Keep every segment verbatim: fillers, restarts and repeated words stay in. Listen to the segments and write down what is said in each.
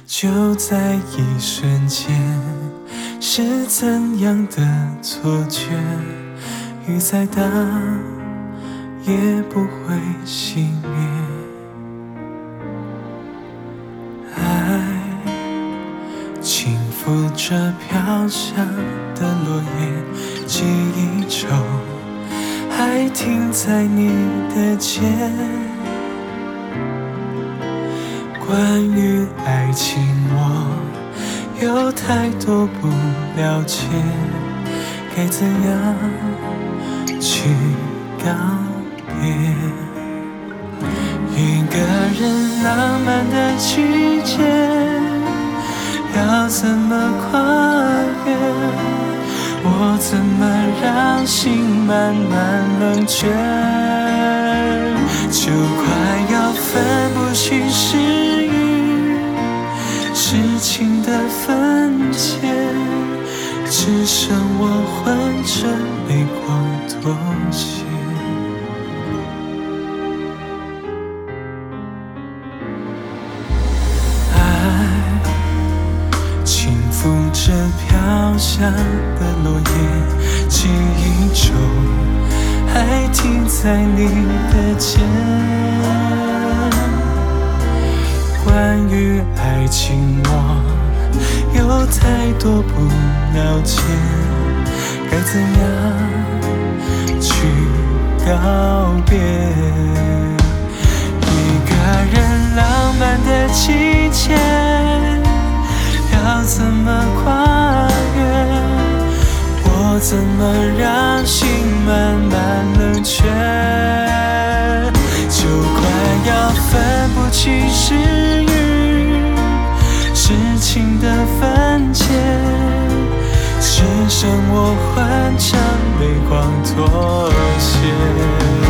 就在一瞬间，是怎样的错觉？雨再大也不会熄灭。爱轻抚着飘下的落叶，记忆中还停在你的肩。关于爱情，我有太多不了解，该怎样去告别？一个人浪漫的季节，要怎么跨越？我怎么让心慢慢冷却？就快要分不清是雨是情的分界，只剩我混着泪光妥协。爱轻抚着飘下的落叶，记忆中还停在你的肩。关于爱情，我有太多不了解，该怎样去告别？一个人浪漫的季节，要怎么跨越？我怎么让心慢慢冷却？就快要分不清是雨是情的分界，只剩我混着泪光妥协。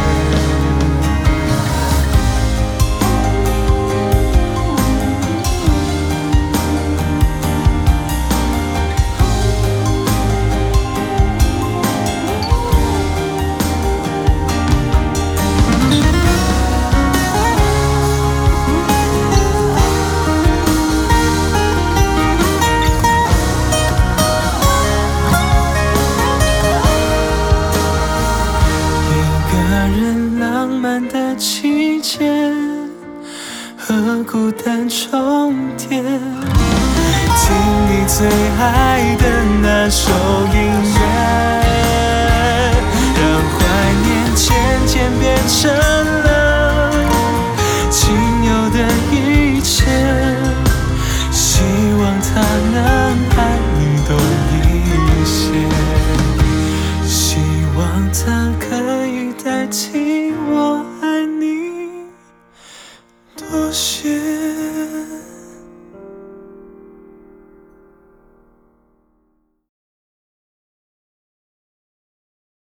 的季节和孤单重叠，听你最爱的那首音